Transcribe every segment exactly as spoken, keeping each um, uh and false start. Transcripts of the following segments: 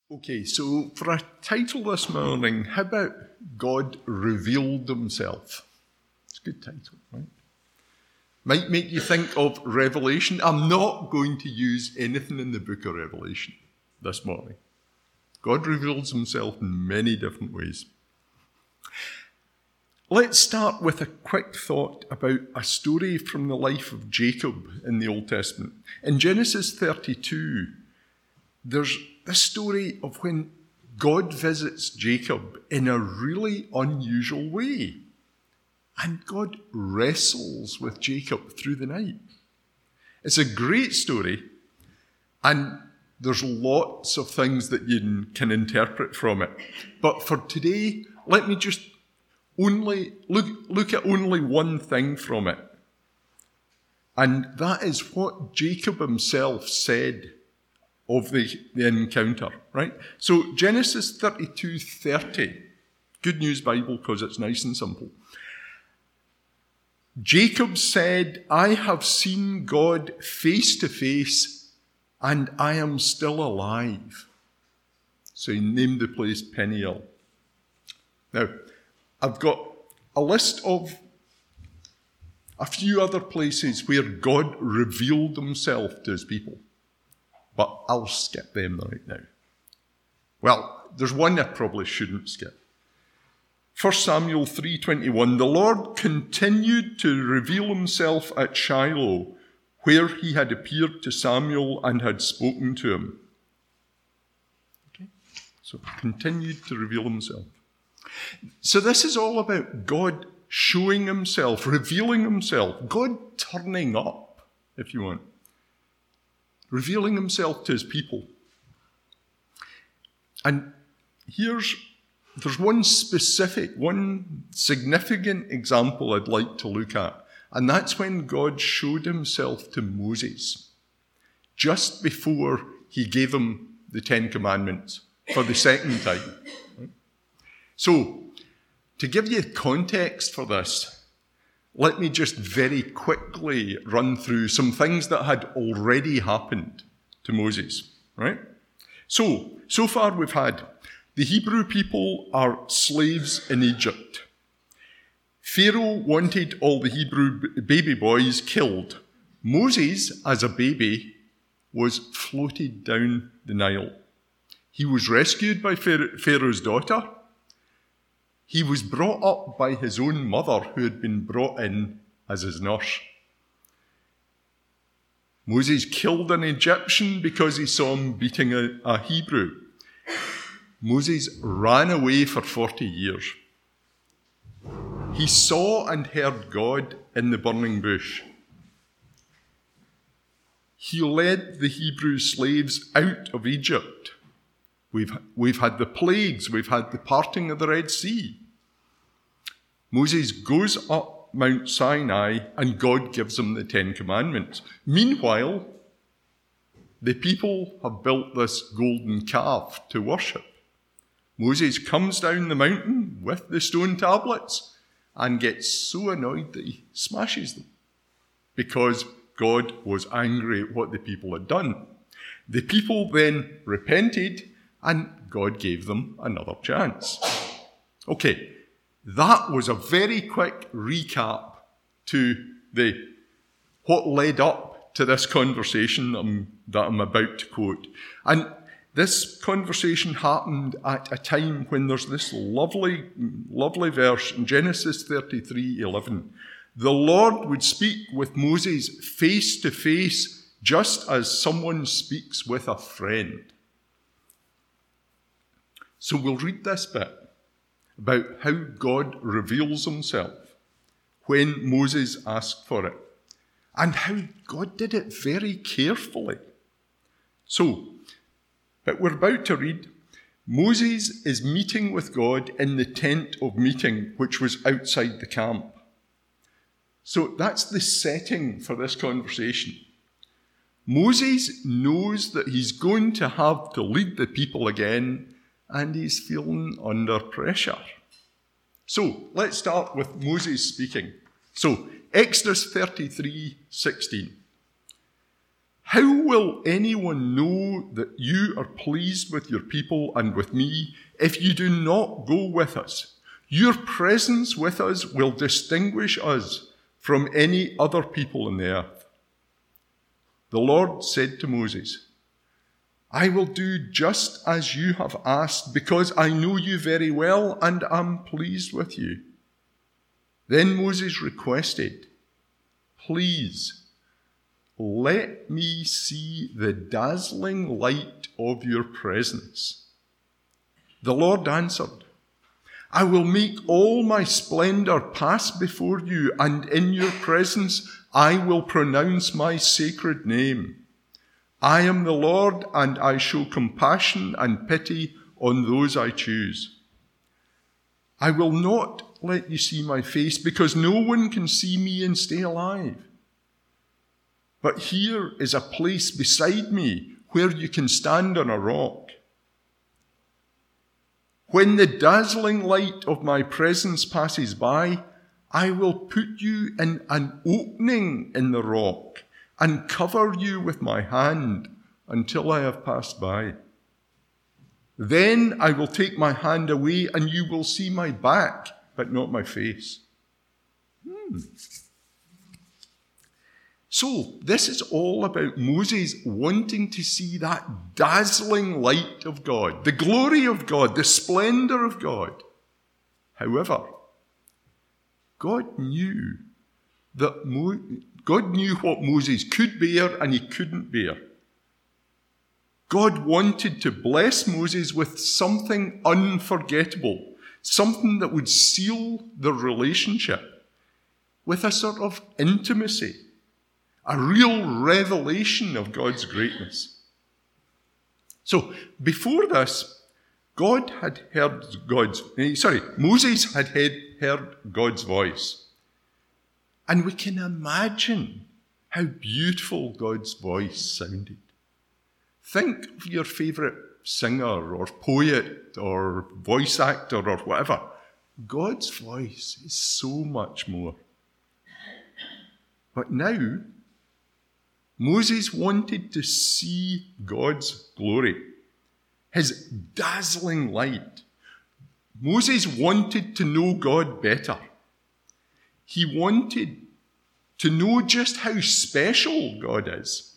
Okay, so for a title this morning, how about God Revealed Himself? It's a good title, right? Might make you think of Revelation. I'm not going to use anything in the book of Revelation this morning. God reveals himself in many different ways. Let's start with a quick thought about a story from the life of Jacob in the Old Testament. In Genesis thirty-two, there's this story of when God visits Jacob in a really unusual way. And God wrestles with Jacob through the night. It's a great story, and there's lots of things that you can interpret from it. But for today, let me just only look, look at only one thing from it. And that is what Jacob himself said of the, the encounter, right? So Genesis thirty-two thirty, Good News Bible because it's nice and simple. Jacob said, I have seen God face to face, and I am still alive. So he named the place Peniel. Now, I've got a list of a few other places where God revealed himself to his people, but I'll skip them right now. Well, there's one I probably shouldn't skip. First Samuel three twenty-one, the Lord continued to reveal himself at Shiloh, where he had appeared to Samuel and had spoken to him. Okay, so continued to reveal himself. So this is all about God showing himself, revealing himself, God turning up, if you want, revealing himself to his people. And here's There's one specific, one significant example I'd like to look at, and that's when God showed himself to Moses just before he gave him the Ten Commandments for the second time. So, to give you context for this, let me just very quickly run through some things that had already happened to Moses, right? So, so far we've had the Hebrew people are slaves in Egypt. Pharaoh wanted all the Hebrew baby boys killed. Moses, as a baby, was floated down the Nile. He was rescued by Pharaoh's daughter. He was brought up by his own mother, who had been brought in as his nurse. Moses killed an Egyptian because he saw him beating a, a Hebrew. Moses ran away for forty years. He saw and heard God in the burning bush. He led the Hebrew slaves out of Egypt. We've, we've had the plagues. We've had the parting of the Red Sea. Moses goes up Mount Sinai and God gives him the Ten Commandments. Meanwhile, the people have built this golden calf to worship. Moses comes down the mountain with the stone tablets and gets so annoyed that he smashes them because God was angry at what the people had done. The people then repented and God gave them another chance. Okay, that was a very quick recap to the what led up to this conversation that I'm, that I'm about to quote. And this conversation happened at a time when there's this lovely, lovely verse in Genesis thirty-three eleven. The Lord would speak with Moses face to face, just as someone speaks with a friend. So we'll read this bit about how God reveals himself when Moses asked for it, and how God did it very carefully. So, but we're about to read, Moses is meeting with God in the tent of meeting, which was outside the camp. So that's the setting for this conversation. Moses knows that he's going to have to lead the people again, and he's feeling under pressure. So let's start with Moses speaking. So Exodus thirty-three sixteen. How will anyone know that you are pleased with your people and with me if you do not go with us? Your presence with us will distinguish us from any other people on the earth. The Lord said to Moses, I will do just as you have asked, because I know you very well and am pleased with you. Then Moses requested, please, let me see the dazzling light of your presence. The Lord answered, I will make all my splendor pass before you, and in your presence I will pronounce my sacred name. I am the Lord, and I show compassion and pity on those I choose. I will not let you see my face, because no one can see me and stay alive. But here is a place beside me where you can stand on a rock. When the dazzling light of my presence passes by, I will put you in an opening in the rock and cover you with my hand until I have passed by. Then I will take my hand away and you will see my back, but not my face. Hmm. So, this is all about Moses wanting to see that dazzling light of God, the glory of God, the splendor of God. However, God knew that Mo- God knew what Moses could bear and he couldn't bear. God wanted to bless Moses with something unforgettable, something that would seal the relationship with a sort of intimacy, a real revelation of God's greatness. So, before this, God had heard God's, sorry, Moses had heard God's voice. And we can imagine how beautiful God's voice sounded. Think of your favourite singer or poet or voice actor or whatever. God's voice is so much more. But now, Moses wanted to see God's glory, his dazzling light. Moses wanted to know God better. He wanted to know just how special God is.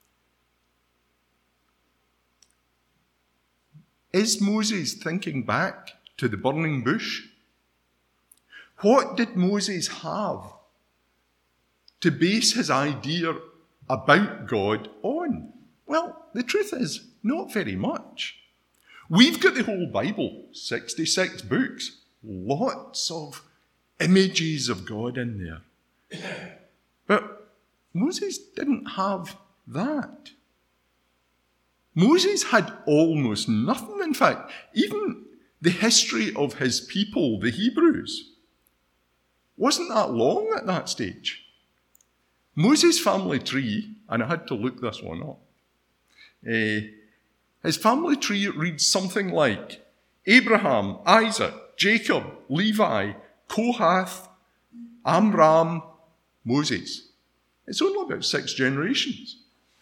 Is Moses thinking back to the burning bush? What did Moses have to base his idea about God on? Well, the truth is, not very much. We've got the whole Bible, sixty-six books, lots of images of God in there. But Moses didn't have that. Moses had almost nothing. In fact, even the history of his people, the Hebrews, wasn't that long at that stage. Moses' family tree, and I had to look this one up, uh, his family tree reads something like Abraham, Isaac, Jacob, Levi, Kohath, Amram, Moses. It's only about six generations.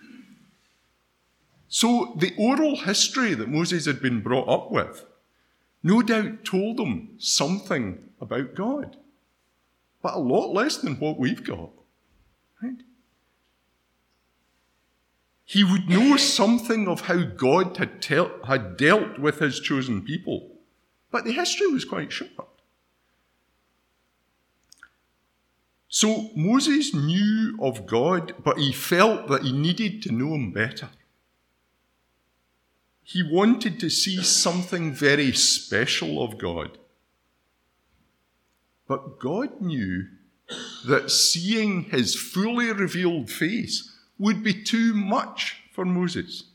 So the oral history that Moses had been brought up with no doubt told him something about God, but a lot less than what we've got. Right? He would know something of how God had, tel- had dealt with his chosen people, but the history was quite short. So Moses knew of God, but he felt that he needed to know him better. He wanted to see something very special of God. But God knew that seeing his fully revealed face would be too much for Moses.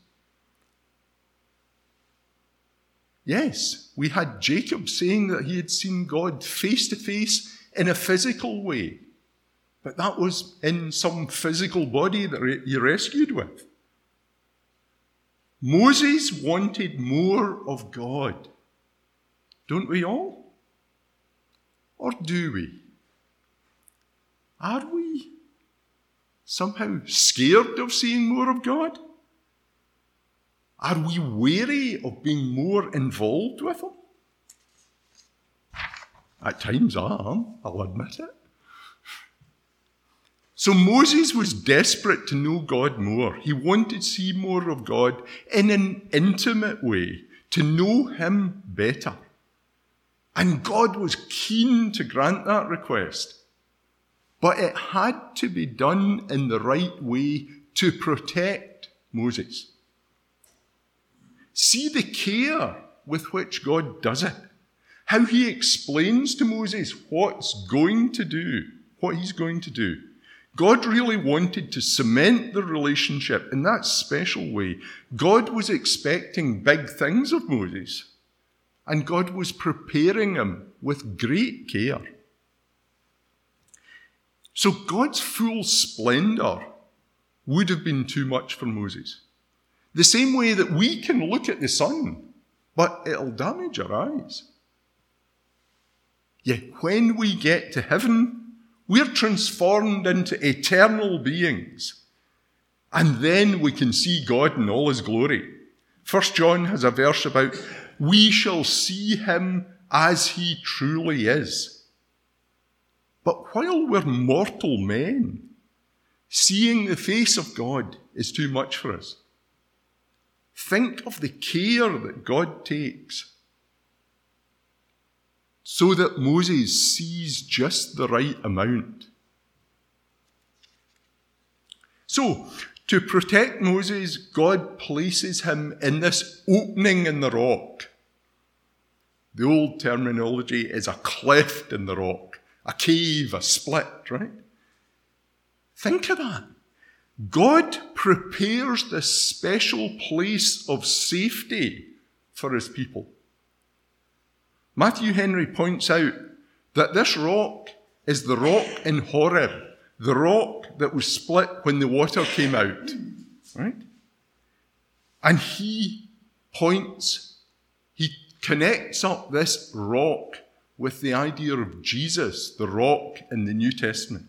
Yes, we had Jacob saying that he had seen God face to face in a physical way, but that was in some physical body that he rescued with. Moses wanted more of God. Don't we all? Or do we? Are we somehow scared of seeing more of God? Are we wary of being more involved with him? At times I am, I'll admit it. So Moses was desperate to know God more. He wanted to see more of God in an intimate way, to know him better. And God was keen to grant that request. But it had to be done in the right way to protect Moses. See the care with which God does it. How he explains to Moses what's going to do, what he's going to do. God really wanted to cement the relationship in that special way. God was expecting big things of Moses, and God was preparing him with great care. So God's full splendor would have been too much for Moses. The same way that we can look at the sun, but it'll damage our eyes. Yet when we get to heaven, we're transformed into eternal beings. And then we can see God in all his glory. First John has a verse about, we shall see him as he truly is. But while we're mortal men, seeing the face of God is too much for us. Think of the care that God takes so that Moses sees just the right amount. So, to protect Moses, God places him in this opening in the rock. The old terminology is a cleft in the rock, a cave, a split, right? Think of that. God prepares this special place of safety for his people. Matthew Henry points out that this rock is the rock in Horeb, the rock that was split when the water came out, right? And he points, he connects up this rock with the idea of Jesus, the rock in the New Testament.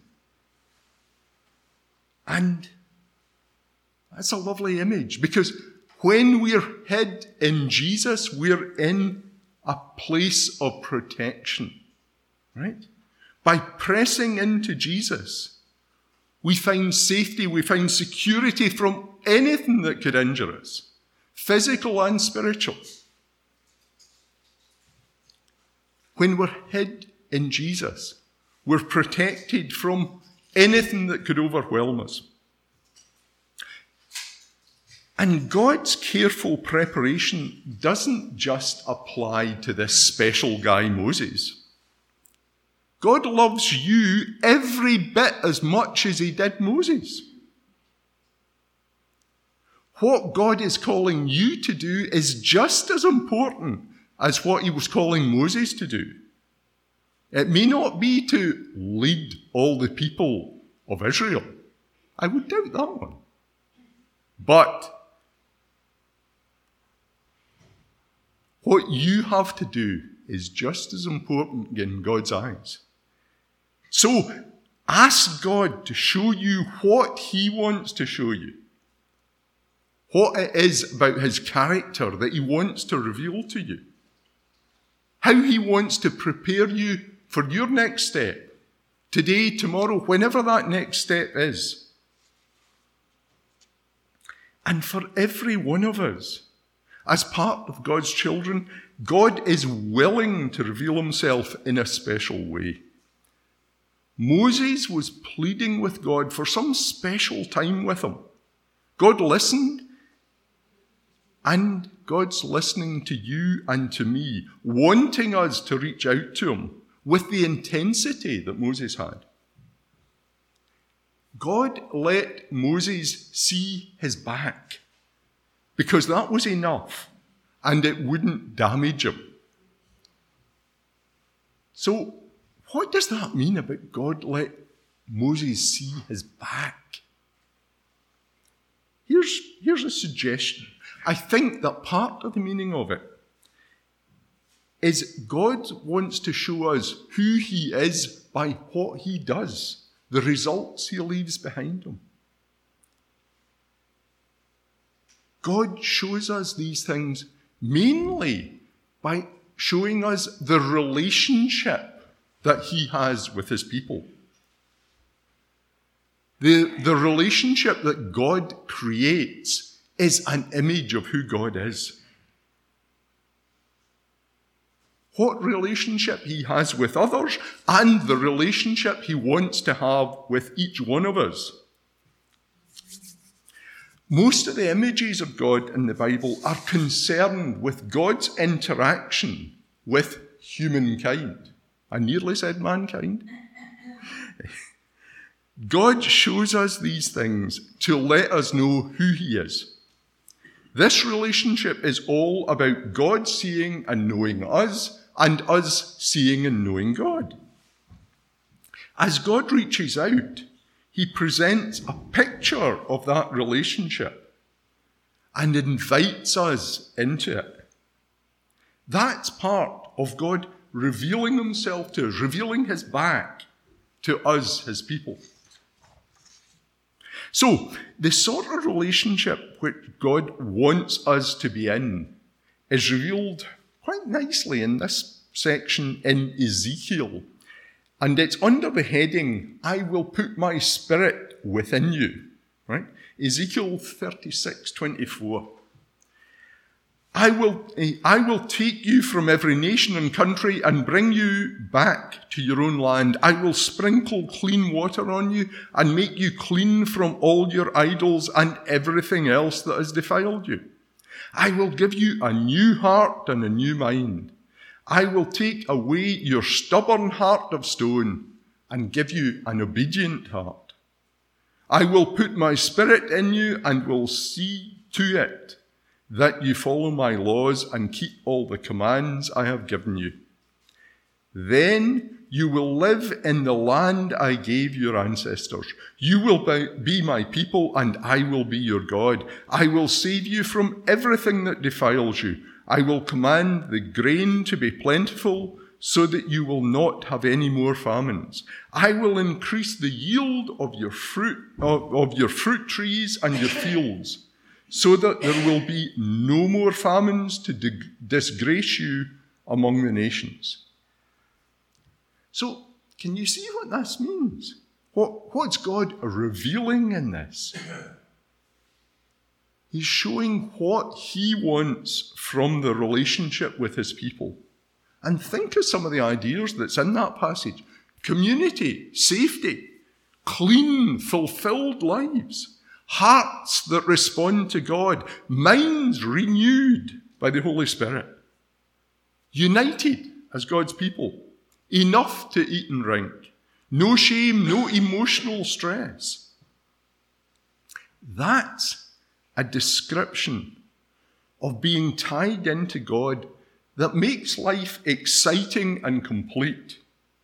And that's a lovely image, because when we're hid in Jesus, we're in a place of protection, right? By pressing into Jesus, we find safety, we find security from anything that could injure us, physical and spiritual. When we're hid in Jesus, we're protected from anything that could overwhelm us. And God's careful preparation doesn't just apply to this special guy, Moses. God loves you every bit as much as he did Moses. What God is calling you to do is just as important as what he was calling Moses to do. It may not be to lead all the people of Israel. I would doubt that one. But what you have to do is just as important in God's eyes. So ask God to show you what he wants to show you. What it is about his character that he wants to reveal to you. How he wants to prepare you for your next step. Today, tomorrow, whenever that next step is. And for every one of us, as part of God's children, God is willing to reveal himself in a special way. Moses was pleading with God for some special time with him. God listened, and God's listening to you and to me, wanting us to reach out to him with the intensity that Moses had. God let Moses see his back, because that was enough, and it wouldn't damage him. So, what does that mean about God let Moses see his back? Here's, here's a suggestion. I think that part of the meaning of it is God wants to show us who he is by what he does, the results he leaves behind him. God shows us these things mainly by showing us the relationship that he has with his people. The, the relationship that God creates is an image of who God is. What relationship he has with others and the relationship he wants to have with each one of us. Most of the images of God in the Bible are concerned with God's interaction with humankind. I nearly said mankind. God shows us these things to let us know who he is. This relationship is all about God seeing and knowing us, and us seeing and knowing God. As God reaches out, he presents a picture of that relationship and invites us into it. That's part of God revealing himself to us, revealing his back to us, his people. So, the sort of relationship which God wants us to be in is revealed quite nicely in this section in Ezekiel. And it's under the heading, I will put my spirit within you. Right? Ezekiel thirty-six twenty-four. I will, I will take you from every nation and country and bring you back to your own land. I will sprinkle clean water on you and make you clean from all your idols and everything else that has defiled you. I will give you a new heart and a new mind. I will take away your stubborn heart of stone and give you an obedient heart. I will put my spirit in you and will see to it that you follow my laws and keep all the commands I have given you. Then you will live in the land I gave your ancestors. You will be my people and I will be your God. I will save you from everything that defiles you. I will command the grain to be plentiful so that you will not have any more famines. I will increase the yield of your fruit, of, of your fruit trees and your fields, so that there will be no more famines to dig- disgrace you among the nations. So, can you see what this means? What, what's God revealing in this? He's showing what he wants from the relationship with his people. And think of some of the ideas that's in that passage. Community, safety, clean, fulfilled lives, hearts that respond to God, minds renewed by the Holy Spirit, united as God's people, enough to eat and drink, no shame, no emotional stress. That's a description of being tied into God that makes life exciting and complete.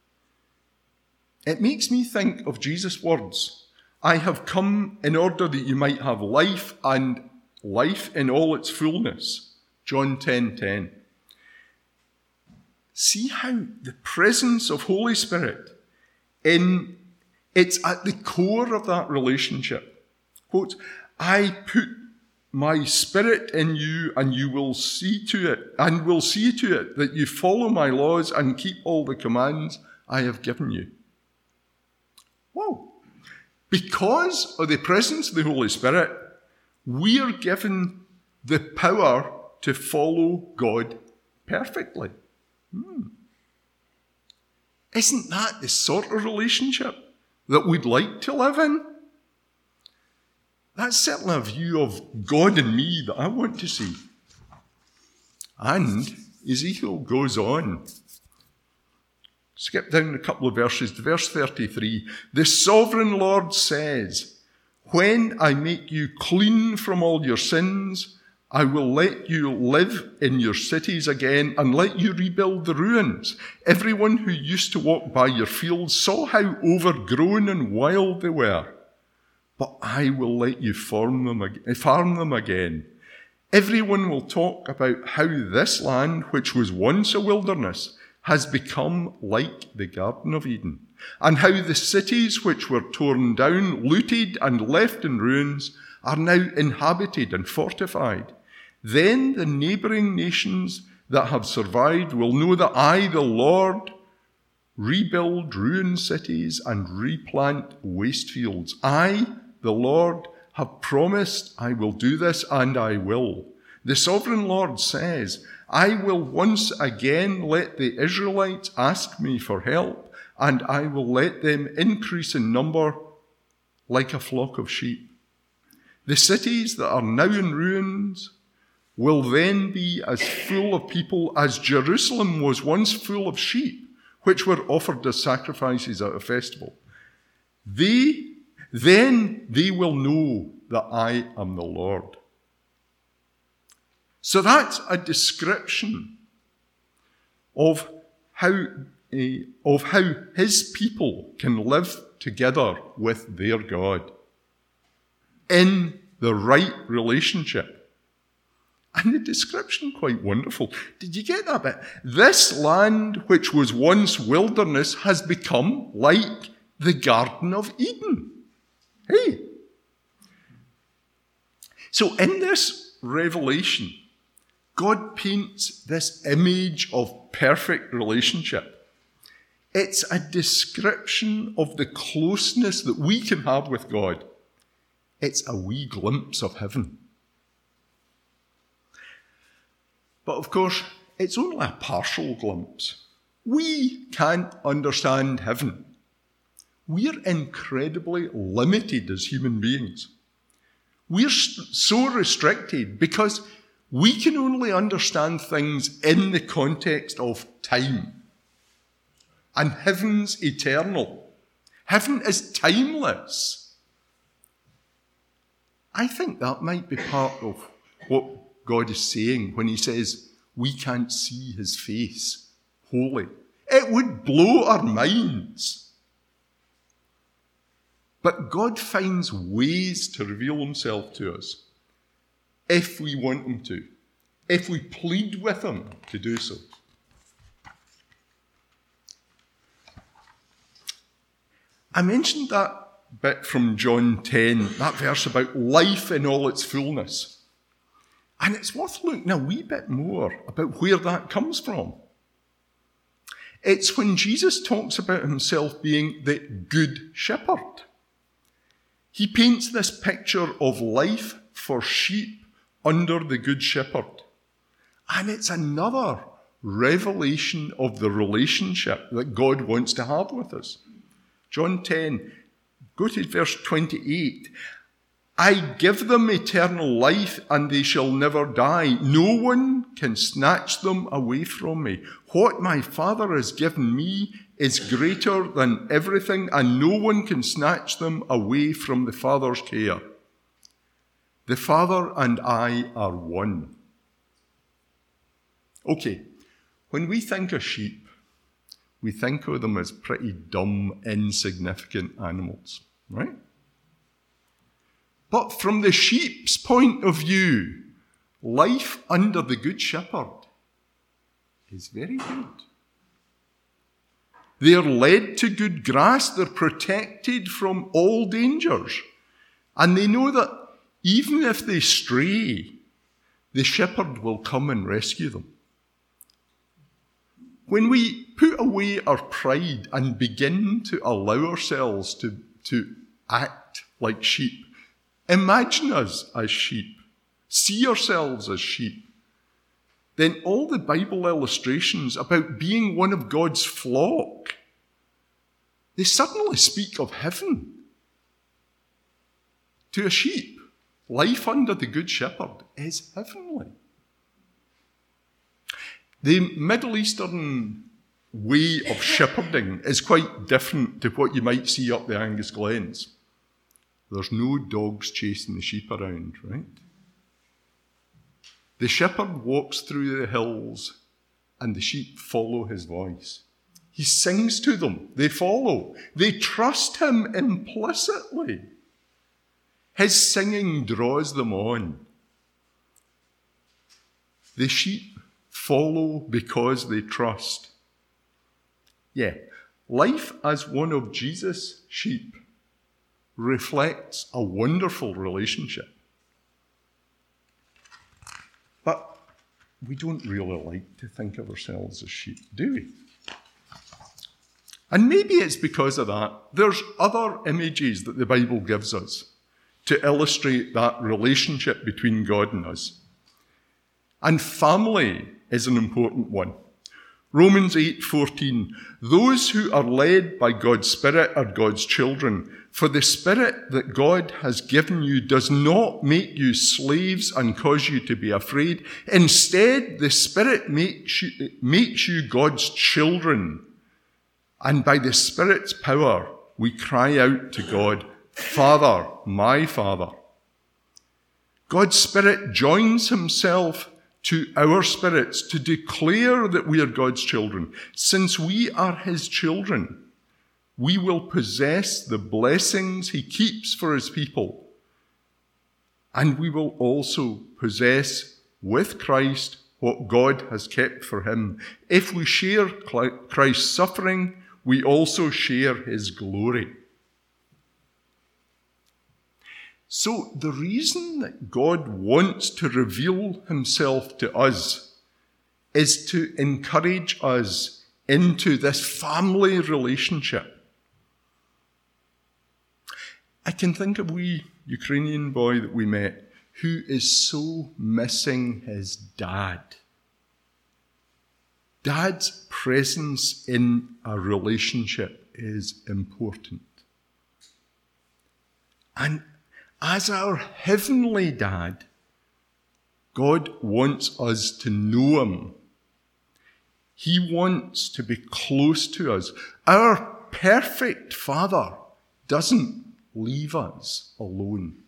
It makes me think of Jesus' words, I have come in order that you might have life and life in all its fullness. John ten ten. See how the presence of Holy Spirit, in it's at the core of that relationship. Quote, I put my spirit in you and you will see to it, and will see to it that you follow my laws and keep all the commands I have given you. Whoa. Because of the presence of the Holy Spirit, we are given the power to follow God perfectly. Hmm. Isn't that the sort of relationship that we'd like to live in? That's certainly a view of God and me that I want to see. And Ezekiel goes on. Skip down a couple of verses to verse thirty-three. The sovereign Lord says, when I make you clean from all your sins, I will let you live in your cities again and let you rebuild the ruins. Everyone who used to walk by your fields saw how overgrown and wild they were. But I will let you farm them, farm them again. Everyone will talk about how this land, which was once a wilderness, has become like the Garden of Eden, and how the cities which were torn down, looted, and left in ruins are now inhabited and fortified. Then the neighboring nations that have survived will know that I, the Lord, rebuild ruined cities and replant waste fields. I, the Lord, have promised I will do this, and I will. The sovereign Lord says, I will once again let the Israelites ask me for help, and I will let them increase in number like a flock of sheep. The cities that are now in ruins will then be as full of people as Jerusalem was once full of sheep, which were offered as sacrifices at a festival. They, then they will know that I am the Lord. So that's a description of how, uh, of how his people can live together with their God in the right relationship. And the description, quite wonderful. Did you get that bit? This land, which was once wilderness, has become like the Garden of Eden. Hey. So in this revelation, God paints this image of perfect relationship. It's a description of the closeness that we can have with God. It's a wee glimpse of heaven. But of course, it's only a partial glimpse. We can't understand heaven. We're incredibly limited as human beings. We're so restricted because we can only understand things in the context of time. And heaven's eternal. Heaven is timeless. I think that might be part of what God is saying when he says we can't see his face holy. It would blow our minds. But God finds ways to reveal himself to us if we want him to, if we plead with him to do so. I mentioned that bit from John ten, that verse about life in all its fullness. And it's worth looking a wee bit more about where that comes from. It's when Jesus talks about himself being the good shepherd. He paints this picture of life for sheep under the good shepherd. And it's another revelation of the relationship that God wants to have with us. John ten, go to verse twenty-eight. I give them eternal life, and they shall never die. No one can snatch them away from me. What my Father has given me is greater than everything, and no one can snatch them away from the Father's care. The Father and I are one. Okay, when we think of sheep, we think of them as pretty dumb, insignificant animals, right? But from the sheep's point of view, life under the Good Shepherd is very good. They're led to good grass, they're protected from all dangers, and they know that even if they stray, the shepherd will come and rescue them. When we put away our pride and begin to allow ourselves to, to act like sheep, imagine us as sheep, see ourselves as sheep, then all the Bible illustrations about being one of God's flock, they suddenly speak of heaven. To a sheep, life under the Good Shepherd is heavenly. The Middle Eastern way of shepherding is quite different to what you might see up the Angus Glens. There's no dogs chasing the sheep around, right? The shepherd walks through the hills and the sheep follow his voice. He sings to them. They follow. They trust him implicitly. His singing draws them on. The sheep follow because they trust. Yeah, life as one of Jesus' sheep reflects a wonderful relationship. we don't really like to think of ourselves as sheep, do we? And maybe it's because of that. There's other images that the Bible gives us to illustrate that relationship between God and us. And family is an important one. Romans eight fourteen, those who are led by God's Spirit are God's children. For the Spirit that God has given you does not make you slaves and cause you to be afraid. Instead, the Spirit makes you, makes you God's children. And by the Spirit's power, we cry out to God, Father, my Father. God's Spirit joins himself to our spirits to declare that we are God's children. Since we are his children, we will possess the blessings he keeps for his people. And we will also possess with Christ what God has kept for him. If we share Christ's suffering, we also share his glory. So the reason that God wants to reveal himself to us is to encourage us into this family relationship. I can think of a wee Ukrainian boy that we met who is so missing his dad. Dad's presence in a relationship is important. And as our heavenly dad, God wants us to know him. He wants to be close to us. Our perfect Father doesn't leave us alone.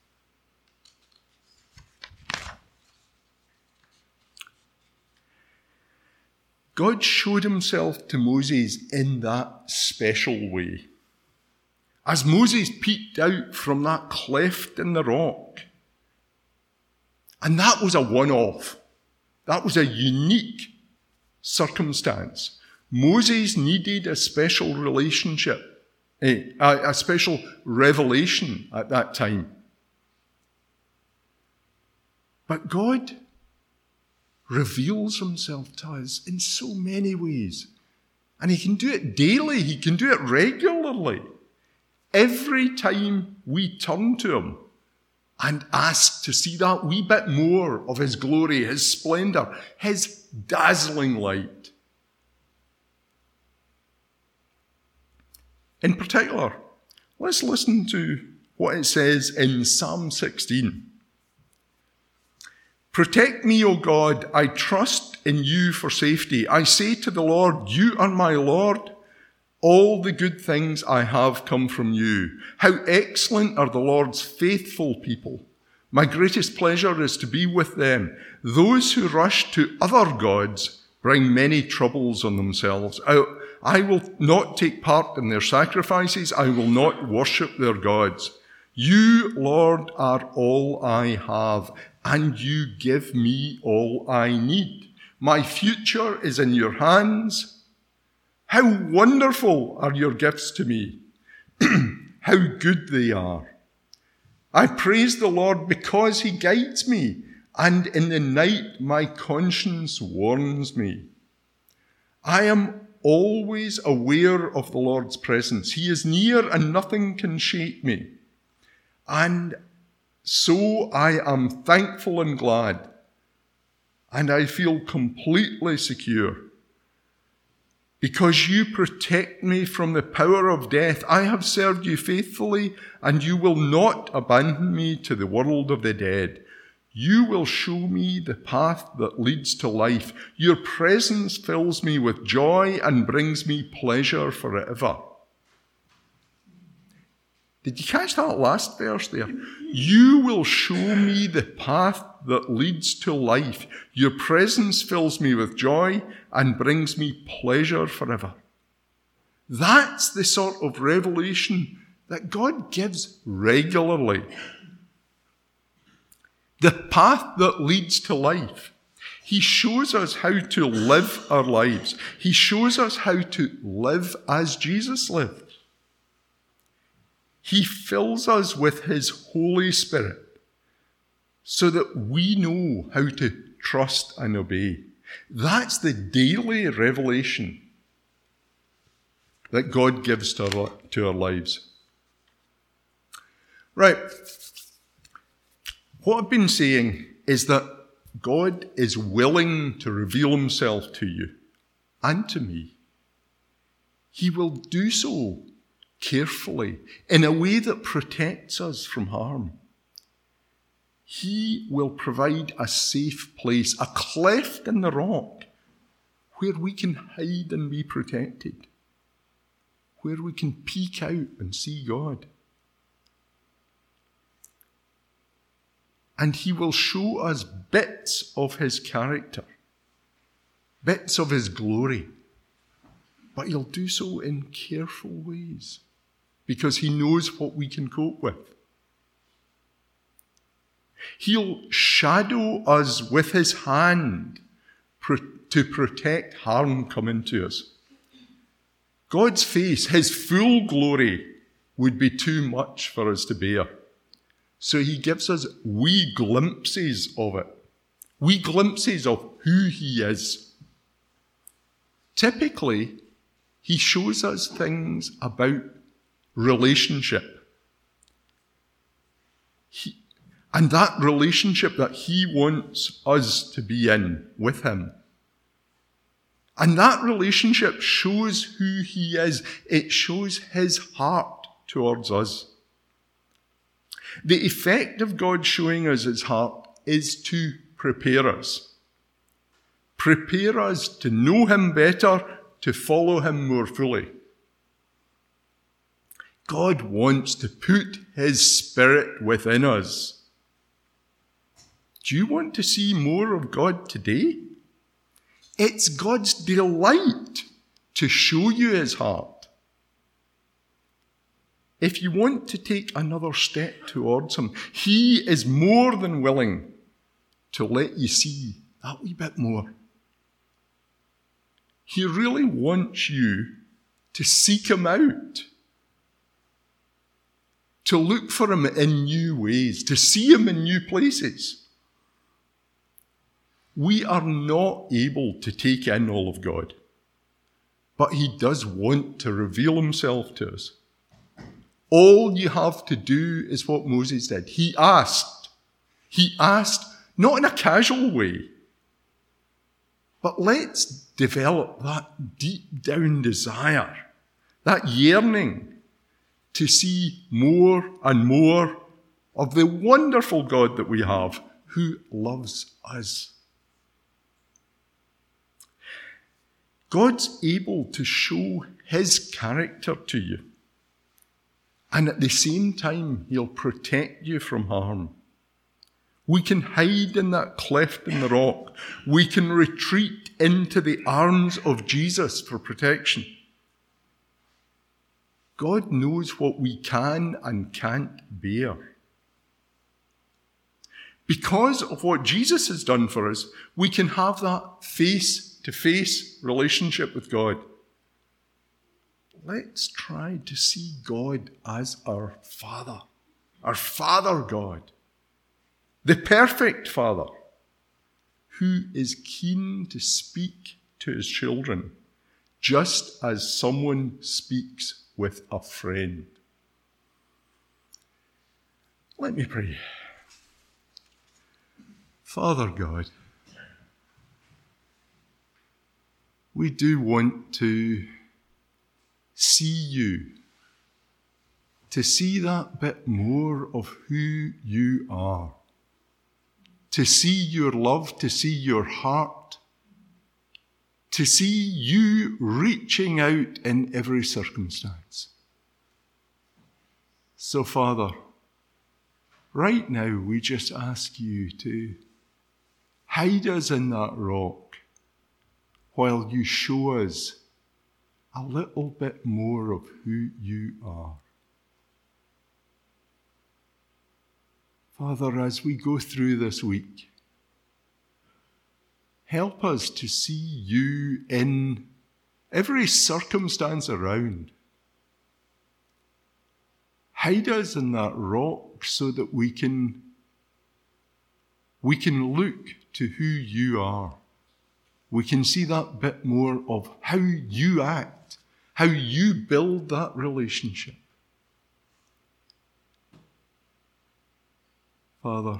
God showed himself to Moses in that special way. As Moses peeked out from that cleft in the rock. And that was a one-off. That was a unique circumstance. Moses needed a special relationship, a, a special revelation at that time. But God reveals himself to us in so many ways. And he can do it daily. He can do it regularly. Every time we turn to him and ask to see that wee bit more of his glory, his splendor, his dazzling light. In particular, let's listen to what it says in Psalm sixteen. Protect me, O God, I trust in you for safety. I say to the Lord, you are my Lord. All the good things I have come from you. How excellent are the Lord's faithful people. My greatest pleasure is to be with them. Those who rush to other gods bring many troubles on themselves. I, I will not take part in their sacrifices. I will not worship their gods. You, Lord, are all I have, and you give me all I need. My future is in your hands. How wonderful are your gifts to me. How good they are. I praise the Lord because he guides me, and in the night my conscience warns me. I am always aware of the Lord's presence. He is near and nothing can shake me. And so I am thankful and glad, and I feel completely secure. Because you protect me from the power of death, I have served you faithfully, and you will not abandon me to the world of the dead. You will show me the path that leads to life. Your presence fills me with joy and brings me pleasure forever. Did you catch that last verse there? You will show me the path that leads to life. Your presence fills me with joy and brings me pleasure forever. That's the sort of revelation that God gives regularly. The path that leads to life. He shows us how to live our lives. He shows us how to live as Jesus lived. He fills us with his Holy Spirit so that we know how to trust and obey. That's the daily revelation that God gives to our, to our lives. Right. What I've been saying is that God is willing to reveal himself to you and to me. He will do so carefully in a way that protects us from harm. He will provide a safe place, a cleft in the rock, where we can hide and be protected, where we can peek out and see God. And he will show us bits of his character, bits of his glory. But he'll do so in careful ways, because he knows what we can cope with. He'll shadow us with his hand to protect harm coming to us. God's face, his full glory, would be too much for us to bear. So he gives us wee glimpses of it, wee glimpses of who he is. Typically, he shows us things about relationship. He, and that relationship that he wants us to be in with him. And that relationship shows who he is. It shows his heart towards us. The effect of God showing us his heart is to prepare us. Prepare us to know him better, to follow him more fully. God wants to put his Spirit within us. Do you want to see more of God today? It's God's delight to show you his heart. If you want to take another step towards him, he is more than willing to let you see that wee bit more. He really wants you to seek him out, to look for him in new ways, to see him in new places. We are not able to take in all of God, but he does want to reveal himself to us. All you have to do is what Moses did. He asked. He asked, not in a casual way, but let's develop that deep down desire, that yearning to see more and more of the wonderful God that we have, who loves us. God's able to show his character to you. And at the same time, he'll protect you from harm. We can hide in that cleft in the rock. We can retreat into the arms of Jesus for protection. God knows what we can and can't bear. Because of what Jesus has done for us, we can have that face-to-face relationship with God. Let's try to see God as our Father, our Father God, the perfect Father, who is keen to speak to his children, just as someone speaks with a friend. Let me pray. Father God, we do want to see you, to see that bit more of who you are, to see your love, to see your heart, to see you reaching out in every circumstance. So, Father, right now we just ask you to hide us in that rock while you show us a little bit more of who you are. Father, as we go through this week, help us to see you in every circumstance around. Hide us in that rock so that we can we can look to who you are. We can see that bit more of how you act, how you build that relationship. Father,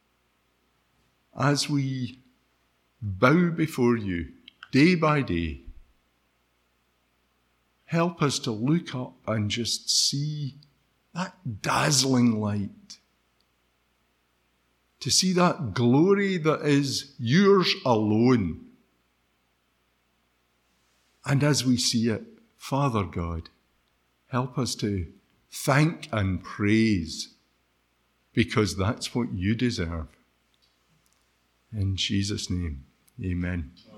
as we bow before you day by day, help us to look up and just see that dazzling light, to see that glory that is yours alone. And as we see it, Father God, help us to thank and praise, because that's what you deserve. In Jesus' name, amen.